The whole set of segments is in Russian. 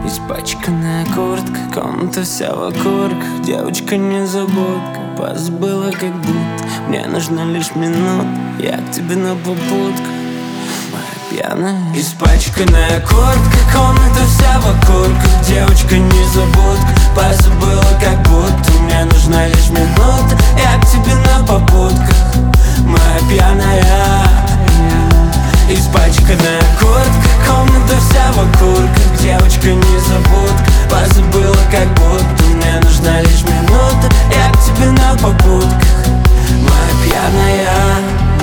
Испачканная куртка, комната вся в окурках. Девочка незабудка, позабыла как будто. Мне нужна лишь минута, я к тебе на попутках. Моя пьяная испачканная куртка, комната вся в окурках. Девочка незабудка, позабыла как будто. Мне нужна лишь минута, я к тебе на попутках. Моя пьяная испачканная куртка, комната вся в окурках. Девочка незабудка, позабыла как будто. Мне нужна лишь минута, я к тебе на попутках. Моя пьяная.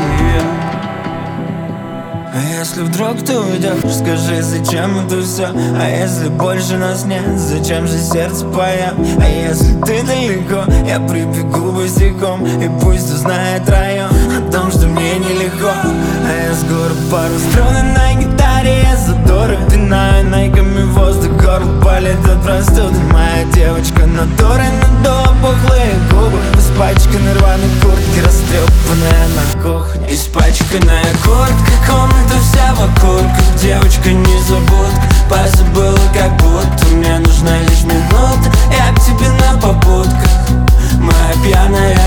А если вдруг ты уйдешь, скажи, зачем это все? А если больше нас нет, зачем же сердце поет? А если ты далеко, я прибегу босиком. И пусть узнает район о том, что мне нелегко. А я с горы пару струн на гитаре, я задоры пинаю найками воздух, горло болит от простуды. Моя девочка натурой надула пухлые губы. Испачканной рваной куртки, растрепанная на кухне. Испачканная куртка, комната вся в окурках. Девочка незабудка, позабыла как будто. Мне нужна лишь минута, я к тебе на попутках. Моя пьяная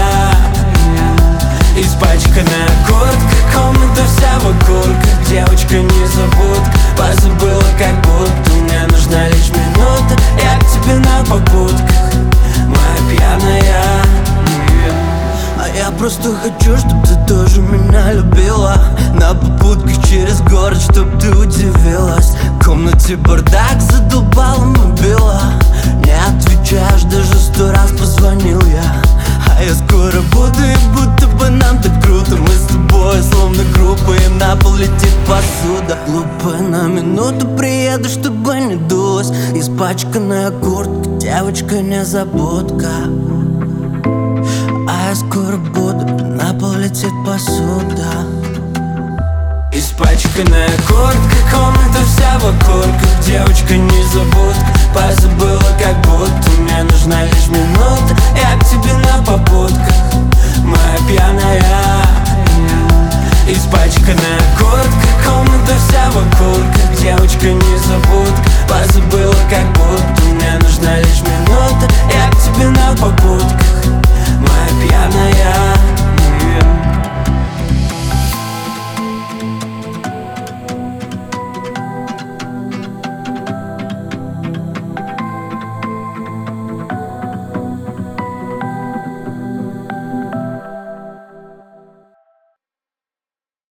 испачканная куртка, комната вся в окурках. Девочка незабудка, позабыла как будто. Мне нужна лишь минута, я к тебе на попутках. Моя пьяная. А я просто хочу, чтоб ты тоже меня любила. На попутках через город, чтоб ты удивилась. В комнате бардак, задолбала мобила. Не отвечаешь, даже 100 раз позвонил я. А я скоро буду, и будто бы нам так круто. Мы с тобой словно группа, и на пол летит посуда. Глупо, на минуту приеду, чтобы не дулась. Испачканная куртка, девочка незабудка. А я скоро буду, на пол летит посуда. Испачканная куртка, комната вся в окурках. Девочка незабудка, позабыла как будто. Мне нужна лишь минута, я к тебе на попутках. Моя пьяная испачканная куртка, комната вся в окурках. Девочка незабудка, позабыла как будто. Мне нужна лишь минута, я к тебе на попутках.